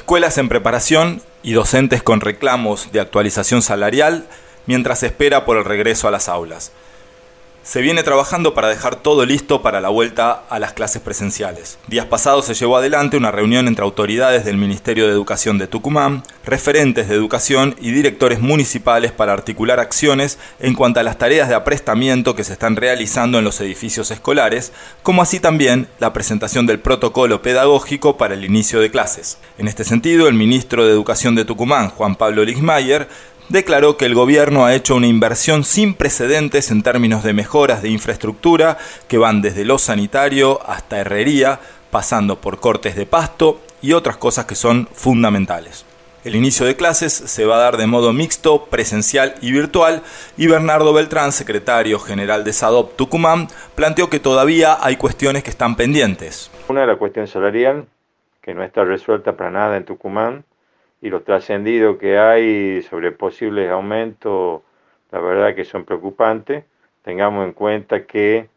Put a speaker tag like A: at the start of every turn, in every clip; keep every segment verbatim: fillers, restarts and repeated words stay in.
A: Escuelas en preparación y docentes con reclamos de actualización salarial mientras se espera por el regreso a las aulas. Se viene trabajando para dejar todo listo para la vuelta a las clases presenciales. Días pasados se llevó adelante una reunión entre autoridades del Ministerio de Educación de Tucumán, referentes de educación y directores municipales para articular acciones en cuanto a las tareas de aprestamiento que se están realizando en los edificios escolares, como así también la presentación del protocolo pedagógico para el inicio de clases. En este sentido, el ministro de Educación de Tucumán, Juan Pablo Ligmayer, declaró que el gobierno ha hecho una inversión sin precedentes en términos de mejoras de infraestructura que van desde lo sanitario hasta herrería, pasando por cortes de pasto y otras cosas que son fundamentales. El inicio de clases se va a dar de modo mixto, presencial y virtual, y Bernardo Beltrán, secretario general de SADOP Tucumán, planteó que todavía hay cuestiones que están pendientes.
B: Una es la cuestión salarial, que no está resuelta para nada en Tucumán, y lo trascendido que hay sobre posibles aumentos, la verdad que son preocupantes. Tengamos en cuenta que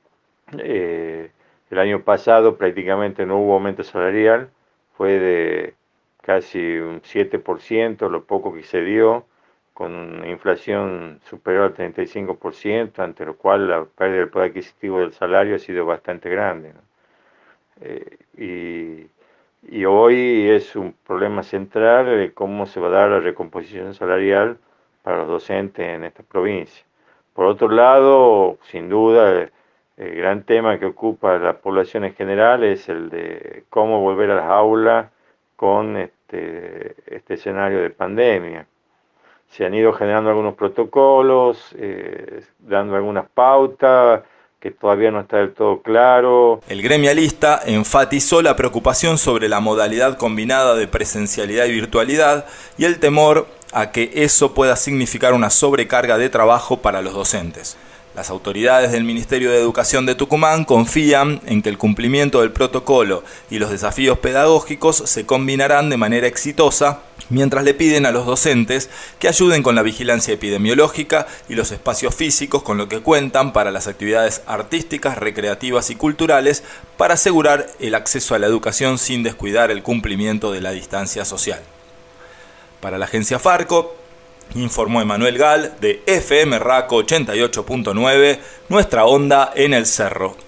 B: eh, el año pasado prácticamente no hubo aumento salarial, fue de casi un siete por ciento, lo poco que se dio, con una inflación superior al treinta y cinco por ciento, ante lo cual la pérdida del poder adquisitivo del salario ha sido bastante grande, ¿no? Eh, y Y hoy es un problema central de cómo se va a dar la recomposición salarial para los docentes en esta provincia. Por otro lado, sin duda, el, el gran tema que ocupa a la población en general es el de cómo volver a las aulas con este, este escenario de pandemia. Se han ido generando algunos protocolos, eh, dando algunas pautas, que todavía no está del todo claro.
A: El gremialista enfatizó la preocupación sobre la modalidad combinada de presencialidad y virtualidad y el temor a que eso pueda significar una sobrecarga de trabajo para los docentes. Las autoridades del Ministerio de Educación de Tucumán confían en que el cumplimiento del protocolo y los desafíos pedagógicos se combinarán de manera exitosa, mientras le piden a los docentes que ayuden con la vigilancia epidemiológica y los espacios físicos con lo que cuentan para las actividades artísticas, recreativas y culturales para asegurar el acceso a la educación sin descuidar el cumplimiento de la distancia social. Para la agencia Farco, informó Emanuel Gal de F M Raco ochenta y ocho punto nueve, nuestra onda en el cerro.